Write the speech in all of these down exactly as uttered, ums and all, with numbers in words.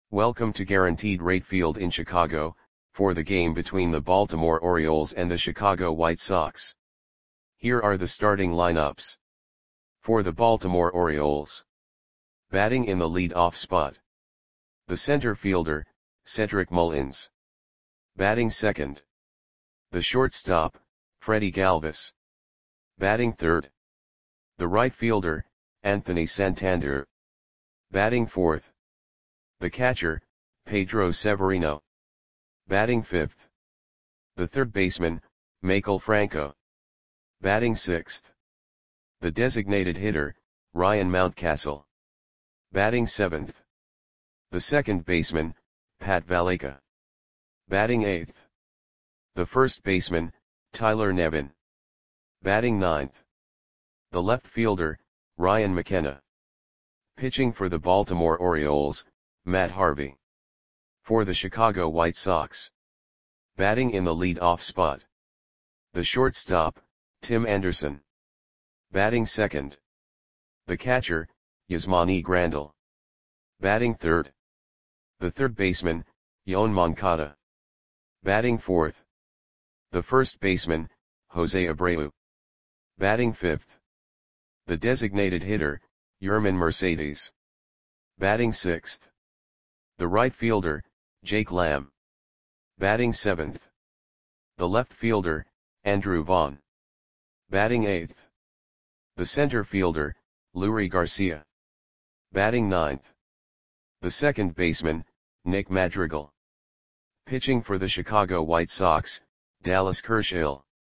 Welcome to Guaranteed Rate Field in Chicago, for the game between the Baltimore Orioles and the Chicago White Sox. Here are the starting lineups. For the Baltimore Orioles. Batting in the lead-off spot. The center fielder, Cedric Mullins. Batting second. The shortstop, Freddie Galvis. Batting third. The right fielder, Anthony Santander. Batting fourth. The catcher, Pedro Severino. Batting fifth. The third baseman, Maikel Franco. Batting sixth. The designated hitter, Ryan Mountcastle. Batting seventh. The second baseman, Pat Valaika. Batting eighth. The first baseman, Tyler Nevin. Batting ninth. The left fielder, Ryan McKenna. Pitching for the Baltimore Orioles, Matt Harvey. For the Chicago White Sox. Batting in the lead-off spot. The shortstop, Tim Anderson. Batting second. The catcher, Yasmani Grandal. Batting third. The third baseman, Yoan Moncada. Batting fourth. The first baseman, Jose Abreu. Batting fifth. The designated hitter, Yermin Mercedes. Batting sixth. The right fielder, Jake Lamb. Batting seventh. The left fielder, Andrew Vaughn. Batting eighth. The center fielder, Leury Garcia. Batting ninth. The second baseman, Nick Madrigal. Pitching for the Chicago White Sox, Dallas Kershaw.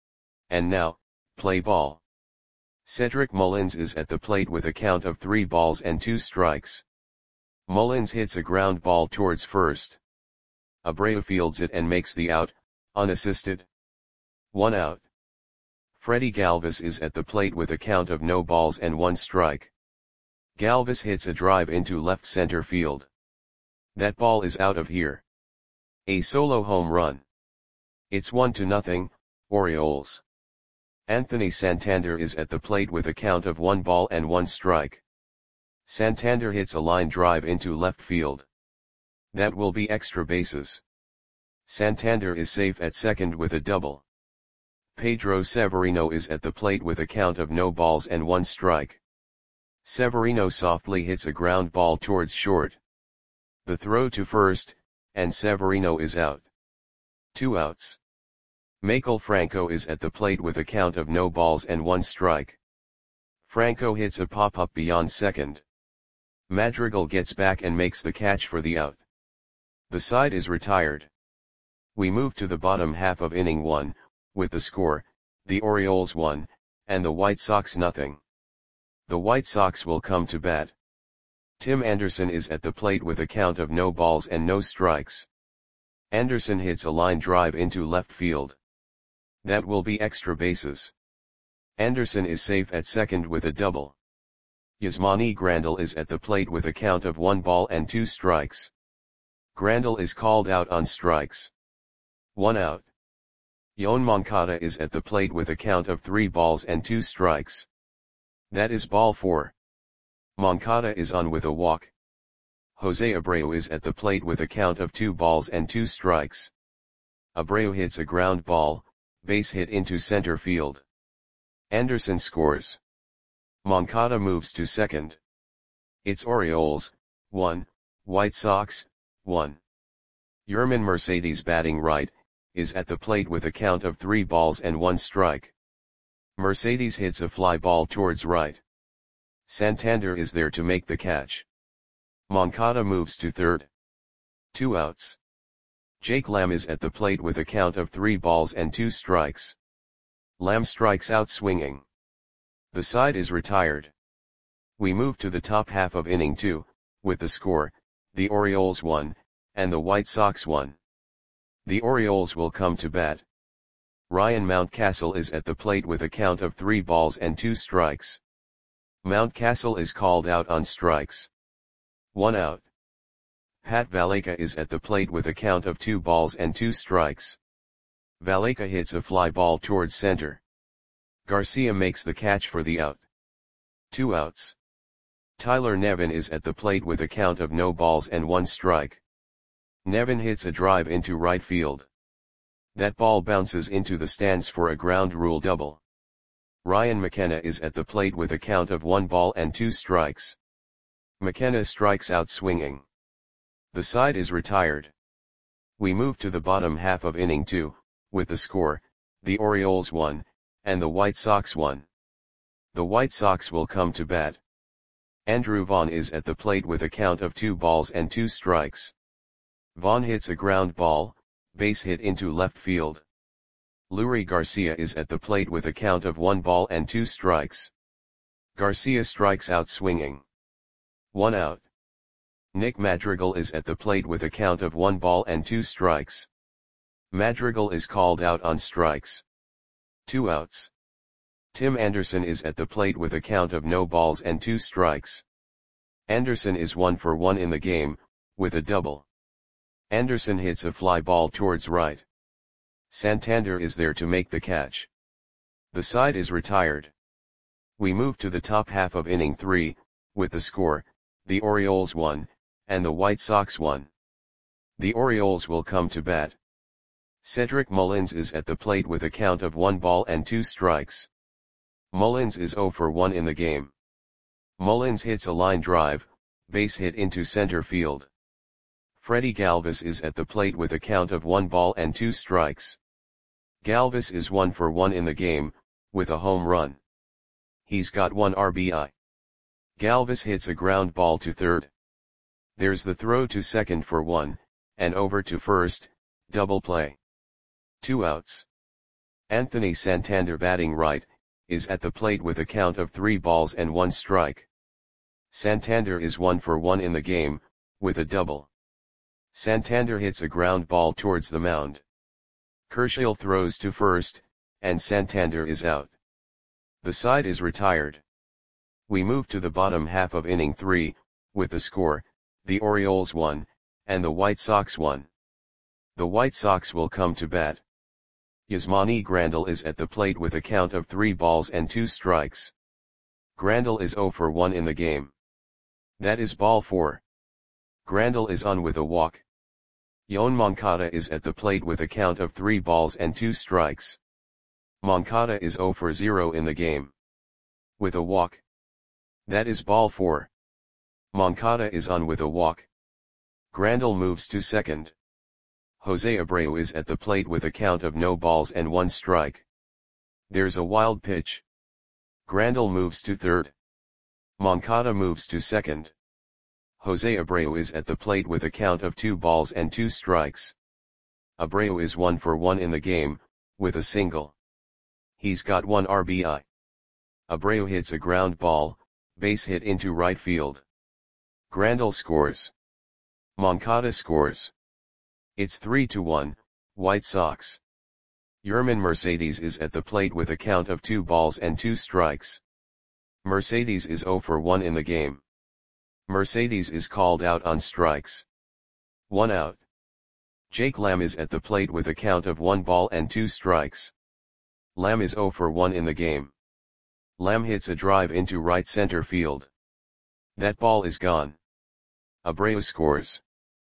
And now, play ball. Cedric Mullins is at the plate with a count of three balls and two strikes. Mullins hits a ground ball towards first. Abreu fields it and makes the out, unassisted. One out. Freddie Galvis is at the plate with a count of no balls and one strike. Galvis hits a drive into left center field. That ball is out of here. A solo home run. It's one to nothing, Orioles. Anthony Santander is at the plate with a count of one ball and one strike. Santander hits a line drive into left field. That will be extra bases. Santander is safe at second with a double. Pedro Severino is at the plate with a count of no balls and one strike. Severino softly hits a ground ball towards short. The throw to first, and Severino is out. Two outs. Maikel Franco is at the plate with a count of no balls and one strike. Franco hits a pop-up beyond second. Madrigal gets back and makes the catch for the out. The side is retired. We move to the bottom half of inning one, with the score, the Orioles one, and the White Sox nothing. The White Sox will come to bat. Tim Anderson is at the plate with a count of no balls and no strikes. Anderson hits a line drive into left field. That will be extra bases. Anderson is safe at second with a double. Yasmani Grandal is at the plate with a count of one ball and two strikes. Grandal is called out on strikes. One out. Yoan Moncada is at the plate with a count of three balls and two strikes. That is ball four. Moncada is on with a walk. Jose Abreu is at the plate with a count of two balls and two strikes. Abreu hits a ground ball, base hit into center field. Anderson scores. Moncada moves to second. It's Orioles, one, White Sox, one. Yermin Mercedes batting right, is at the plate with a count of three balls and one strike. Mercedes hits a fly ball towards right. Santander is there to make the catch. Moncada moves to third. Two outs. Jake Lamb is at the plate with a count of three balls and two strikes. Lamb strikes out swinging. The side is retired. We move to the top half of inning two, with the score, the Orioles one, and the White Sox one. The Orioles will come to bat. Ryan Mountcastle is at the plate with a count of three balls and two strikes. Mountcastle is called out on strikes. One out. Pat Valaika is at the plate with a count of two balls and two strikes. Valaika hits a fly ball towards center. Garcia makes the catch for the out. Two outs. Tyler Nevin is at the plate with a count of no balls and one strike. Nevin hits a drive into right field. That ball bounces into the stands for a ground rule double. Ryan McKenna is at the plate with a count of one ball and two strikes. McKenna strikes out swinging. The side is retired. We move to the bottom half of inning two, with the score, the Orioles won, and the White Sox won. The White Sox will come to bat. Andrew Vaughn is at the plate with a count of two balls and two strikes. Vaughn hits a ground ball, base hit into left field. Leury Garcia is at the plate with a count of one ball and two strikes. Garcia strikes out swinging. One out. Nick Madrigal is at the plate with a count of one ball and two strikes. Madrigal is called out on strikes. Two outs. Tim Anderson is at the plate with a count of no balls and two strikes. Anderson is one for one in the game, with a double. Anderson hits a fly ball towards right. Santander is there to make the catch. The side is retired. We move to the top half of inning three, with the score, the Orioles won, and the White Sox won. The Orioles will come to bat. Cedric Mullins is at the plate with a count of one ball and two strikes. Mullins is zero for one in the game. Mullins hits a line drive, base hit into center field. Freddie Galvis is at the plate with a count of one ball and two strikes. Galvis is one for one in the game, with a home run. He's got one R B I. Galvis hits a ground ball to third. There's the throw to second for one, and over to first, double play. Two outs. Anthony Santander, batting right, is at the plate with a count of three balls and one strike. Santander is one for one in the game, with a double. Santander hits a ground ball towards the mound. Kershaw throws to first, and Santander is out. The side is retired. We move to the bottom half of inning three, with the score, the Orioles won, and the White Sox won. The White Sox will come to bat. Yasmani Grandal is at the plate with a count of three balls and two strikes. Grandal is zero for one in the game. That is ball four. Grandal is on with a walk. Yoan Moncada is at the plate with a count of three balls and two strikes. Moncada is zero for zero in the game. With a walk. That is ball four. Moncada is on with a walk. Grandal moves to second. Jose Abreu is at the plate with a count of no balls and one strike. There's a wild pitch. Grandal moves to third. Moncada moves to second. Jose Abreu is at the plate with a count of two balls and two strikes. Abreu is one for one in the game, with a single. He's got one R B I. Abreu hits a ground ball, base hit into right field. Grandal scores. Moncada scores. It's three to one, White Sox. Yerman Mercedes is at the plate with a count of two balls and two strikes. Mercedes is zero for one in the game. Mercedes is called out on strikes. One out. Jake Lamb is at the plate with a count of one ball and two strikes. Lamb is zero for one in the game. Lamb hits a drive into right center field. That ball is gone. Abreu scores.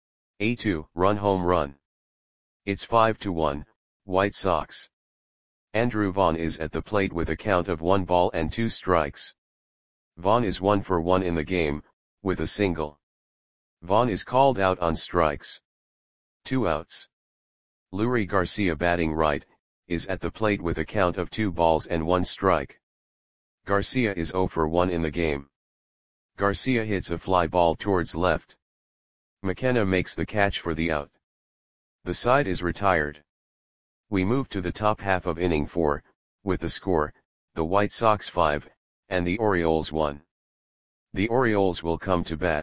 A two-run home run. It's five to one, White Sox. Andrew Vaughn is at the plate with a count of one ball and two strikes. Vaughn is one for one in the game, with a single. Vaughn is called out on strikes. Two outs. Leury Garcia, batting right, is at the plate with a count of two balls and one strike. Garcia is zero for one in the game. Garcia hits a fly ball towards left. McKenna makes the catch for the out. The side is retired. We move to the top half of inning four, with the score, the White Sox five, and the Orioles one. The Orioles will come to bat.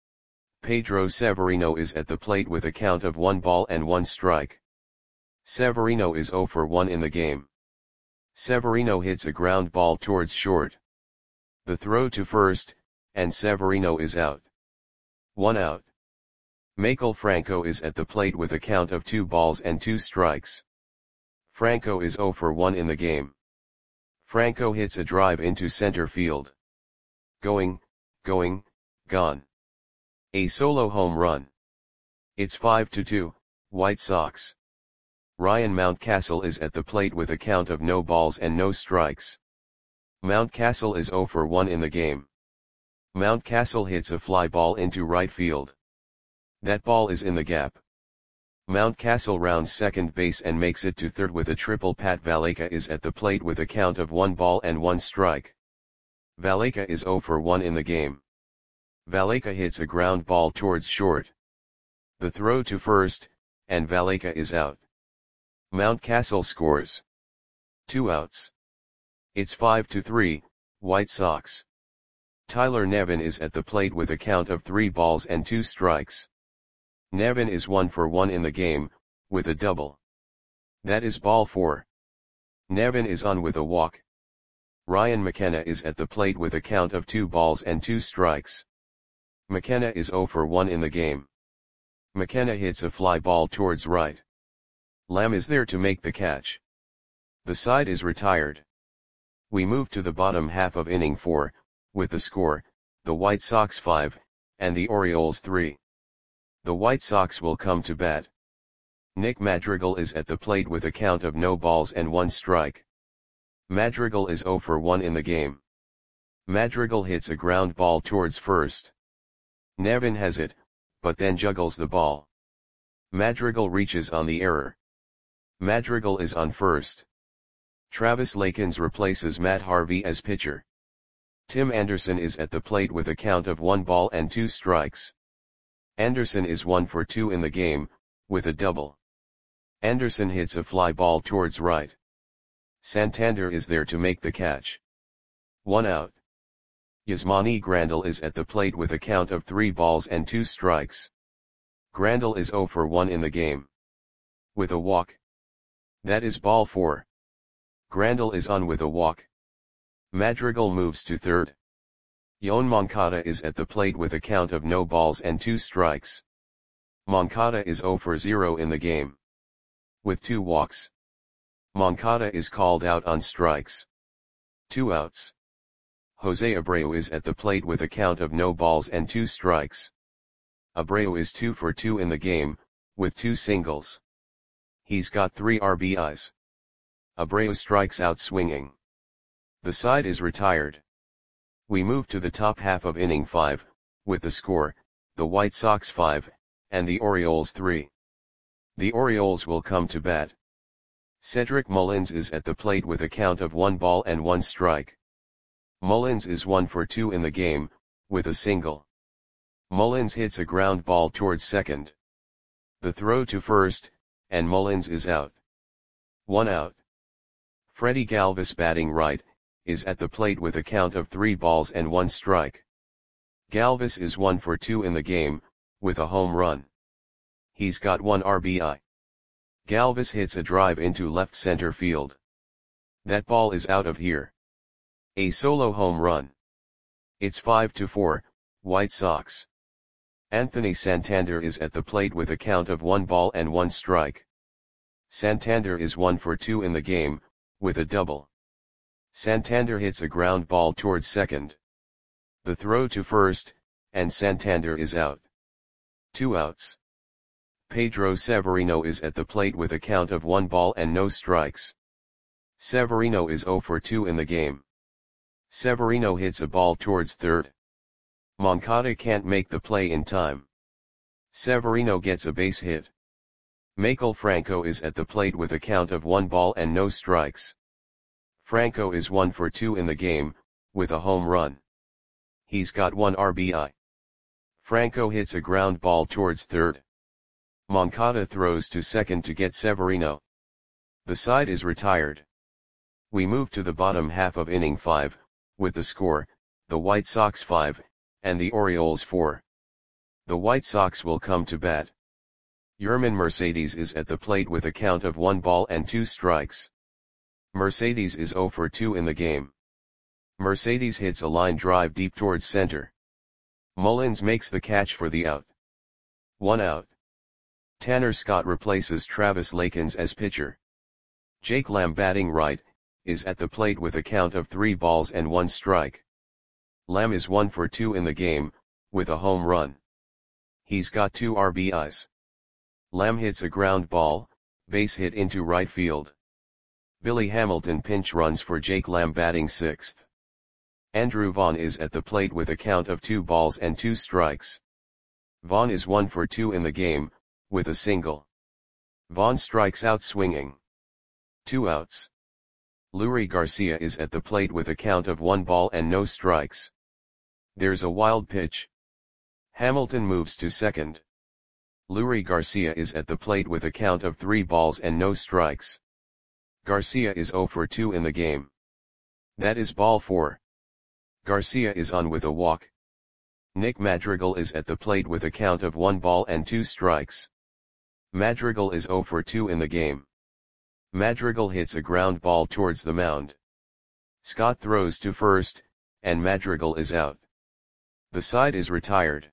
Pedro Severino is at the plate with a count of one ball and one strike. Severino is zero for one in the game. Severino hits a ground ball towards short. The throw to first, and Severino is out. One out. Michael Franco is at the plate with a count of two balls and two strikes. Franco is zero for one in the game. Franco hits a drive into center field. Going, going, gone. A solo home run. It's five to two, White Sox. Ryan Mountcastle is at the plate with a count of no balls and no strikes. Mountcastle is zero for one in the game. Mountcastle hits a fly ball into right field. That ball is in the gap. Mountcastle rounds second base and makes it to third with a triple. Pat Valaika is at the plate with a count of one ball and one strike. Valaika is zero for one in the game. Valaika hits a ground ball towards short. The throw to first, and Valaika is out. Mountcastle scores. Two outs. It's five to three, White Sox. Tyler Nevin is at the plate with a count of three balls and two strikes. Nevin is one for one in the game, with a double. That is ball four. Nevin is on with a walk. Ryan McKenna is at the plate with a count of two balls and two strikes. McKenna is zero for one in the game. McKenna hits a fly ball towards right. Lamb is there to make the catch. The side is retired. We move to the bottom half of inning four, with the score, the White Sox five, and the Orioles three. The White Sox will come to bat. Nick Madrigal is at the plate with a count of no balls and one strike. Madrigal is zero for one in the game. Madrigal hits a ground ball towards first. Nevin has it, but then juggles the ball. Madrigal reaches on the error. Madrigal is on first. Travis Lakins replaces Matt Harvey as pitcher. Tim Anderson is at the plate with a count of one ball and two strikes. Anderson is one for two in the game, with a double. Anderson hits a fly ball towards right. Santander is there to make the catch. One out. Yasmani Grandal is at the plate with a count of three balls and two strikes. Grandal is zero for one in the game. With a walk. That is ball four. Grandal is on with a walk. Madrigal moves to third. Yoan Moncada is at the plate with a count of no balls and two strikes. Moncada is zero for zero in the game. With two walks. Moncada is called out on strikes. Two outs. Jose Abreu is at the plate with a count of no balls and two strikes. Abreu is two for two in the game, with two singles. He's got three R B Is. Abreu strikes out swinging. The side is retired. We move to the top half of inning five, with the score, the White Sox five, and the Orioles three. The Orioles will come to bat. Cedric Mullins is at the plate with a count of one ball and one strike. Mullins is one for two in the game, with a single. Mullins hits a ground ball towards second. The throw to first, and Mullins is out. One out. Freddie Galvis, batting right, is at the plate with a count of three balls and one strike. Galvis is one for two in the game, with a home run. He's got one R B I. Galvis hits a drive into left center field. That ball is out of here. A solo home run. It's five to four, White Sox. Anthony Santander is at the plate with a count of one ball and one strike. Santander is one for two in the game, with a double. Santander hits a ground ball towards second. The throw to first, and Santander is out. Two outs. Pedro Severino is at the plate with a count of one ball and no strikes. Severino is zero for two in the game. Severino hits a ball towards third. Moncada can't make the play in time. Severino gets a base hit. Maikel Franco is at the plate with a count of one ball and no strikes. Franco is one for two in the game, with a home run. He's got one R B I. Franco hits a ground ball towards third. Moncada throws to second to get Severino. The side is retired. We move to the bottom half of inning five, with the score, the White Sox five, and the Orioles four. The White Sox will come to bat. Yermin Mercedes is at the plate with a count of one ball and two strikes. Mercedes is zero for two in the game. Mercedes hits a line drive deep towards center. Mullins makes the catch for the out. One out. Tanner Scott replaces Travis Lakins as pitcher. Jake Lamb, batting right, is at the plate with a count of three balls and one strike. Lamb is one for two in the game, with a home run. He's got two R B Is. Lamb hits a ground ball, base hit into right field. Billy Hamilton pinch runs for Jake Lamb batting sixth. Andrew Vaughn is at the plate with a count of two balls and two strikes. Vaughn is one for two in the game, with a single. Vaughn strikes out swinging. Two outs. Leury Garcia is at the plate with a count of one ball and no strikes. There's a wild pitch. Hamilton moves to second. Leury Garcia is at the plate with a count of three balls and no strikes. Garcia is zero for two in the game. That is ball four. Garcia is on with a walk. Nick Madrigal is at the plate with a count of one ball and two strikes. Madrigal is zero for two in the game. Madrigal hits a ground ball towards the mound. Scott throws to first, and Madrigal is out. The side is retired.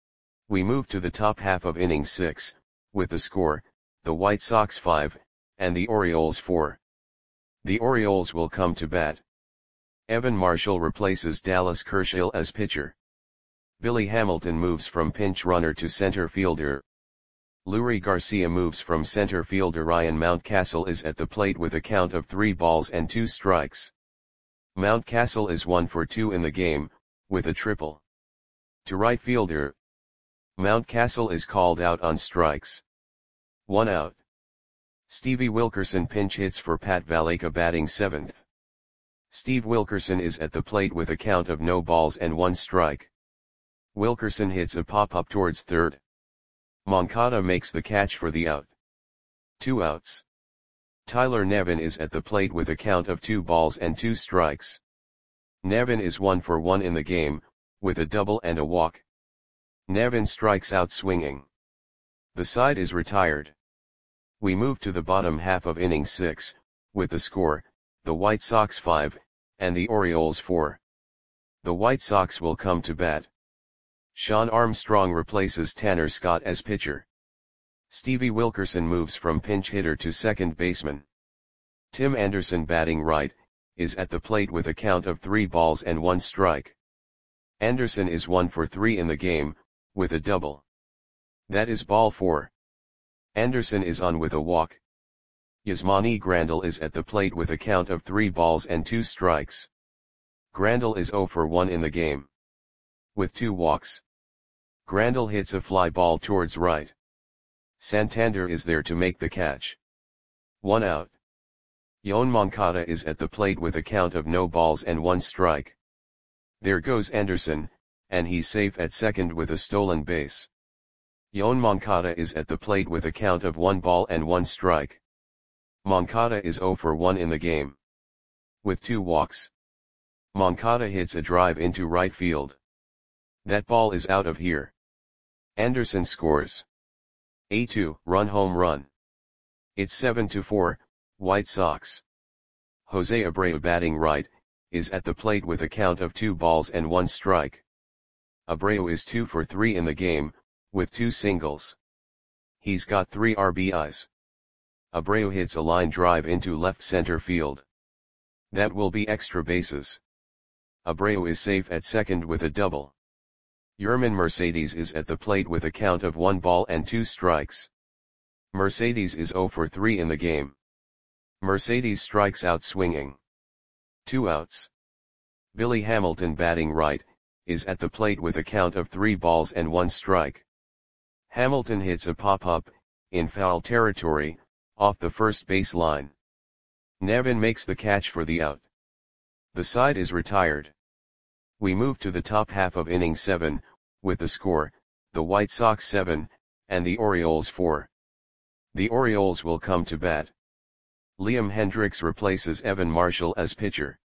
We move to the top half of inning six, with the score, the White Sox five, and the Orioles four. The Orioles will come to bat. Evan Marshall replaces Dallas Kershaw as pitcher. Billy Hamilton moves from pinch runner to center fielder. Leury Garcia moves from center fielder. Ryan Mountcastle is at the plate with a count of three balls and two strikes. Mountcastle is one for two in the game, with a triple. To right fielder. Mountcastle is called out on strikes. One out. Stevie Wilkerson pinch hits for Pat Valaika batting seventh. Steve Wilkerson is at the plate with a count of no balls and one strike. Wilkerson hits a pop-up towards third. Moncada makes the catch for the out. Two outs. Tyler Nevin is at the plate with a count of two balls and two strikes. Nevin is one for one in the game, with a double and a walk. Nevin strikes out swinging. The side is retired. We move to the bottom half of inning six, with the score, the White Sox five, and the Orioles four. The White Sox will come to bat. Sean Armstrong replaces Tanner Scott as pitcher. Stevie Wilkerson moves from pinch hitter to second baseman. Tim Anderson batting right, is at the plate with a count of three balls and one strike. Anderson is one for three in the game, with a double. That is ball four. Anderson is on with a walk. Yasmani Grandal is at the plate with a count of three balls and two strikes. Grandal is zero for one in the game. With two walks. Grandal hits a fly ball towards right. Santander is there to make the catch. One out. Yoan Moncada is at the plate with a count of no balls and one strike. There goes Anderson, and he's safe at second with a stolen base. Yoan Moncada is at the plate with a count of one ball and one strike. Moncada is zero for one in the game. With two walks. Moncada hits a drive into right field. That ball is out of here. Anderson scores a two-run home run. It's seven to four, White Sox. Jose Abreu batting right, is at the plate with a count of two balls and one strike. Abreu is two for three in the game, with two singles. He's got three R B Is. Abreu hits a line drive into left center field. That will be extra bases. Abreu is safe at second with a double. Yermin Mercedes is at the plate with a count of one ball and two strikes. Mercedes is zero for three in the game. Mercedes strikes out swinging. Two outs. Billy Hamilton batting right, is at the plate with a count of three balls and one strike. Hamilton hits a pop-up, in foul territory, off the first base line. Nevin makes the catch for the out. The side is retired. We move to the top half of inning seven, with the score, the White Sox seven, and the Orioles four. The Orioles will come to bat. Liam Hendriks replaces Evan Marshall as pitcher.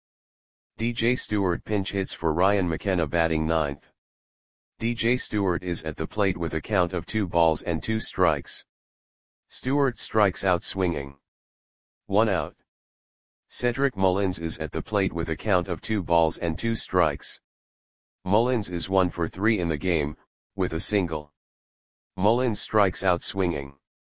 D J Stewart pinch hits for Ryan McKenna batting ninth. D J Stewart is at the plate with a count of two balls and two strikes. Stewart strikes out swinging. One out. Cedric Mullins is at the plate with a count of two balls and two strikes. Mullins is one for three in the game, with a single. Mullins strikes out swinging.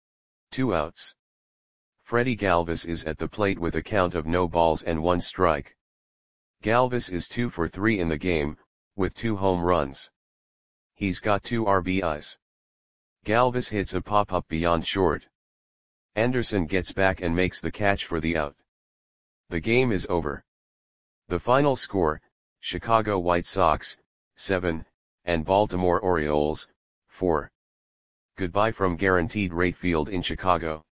Two outs. Freddie Galvis is at the plate with a count of no balls and one strike. Galvis is two for three in the game, with two home runs. He's got two R B Is. Galvis hits a pop-up beyond short. Anderson gets back and makes the catch for the out. The game is over. The final score, Chicago White Sox, seven, and Baltimore Orioles, four. Goodbye from Guaranteed Rate Field in Chicago.